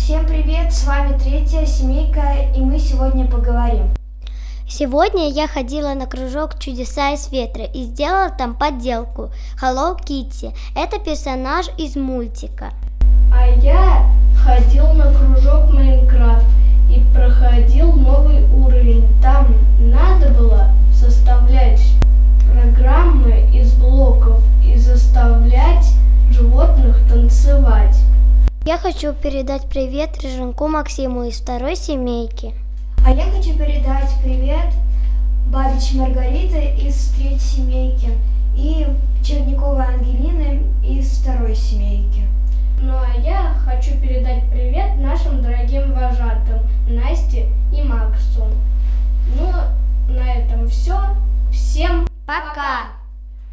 Всем привет, с вами третья семейка, и мы сегодня поговорим. Сегодня я ходила на кружок «Чудеса из ветра» и сделала там подделку Hello Kitty. Это персонаж из мультика. А я ходил на кружок Майнкрафт и проходил новый уровень. Там надо было составлять программы из блоков и заставлять животных танцевать. Я хочу передать привет Рыженку Максиму из второй семейки. А я хочу передать привет Бабич Маргариты из третьей семейки и Черниковой Ангелины из второй семейки. Ну а я хочу передать привет нашим дорогим вожатым Насте и Максу. Ну, на этом все. Всем Пока!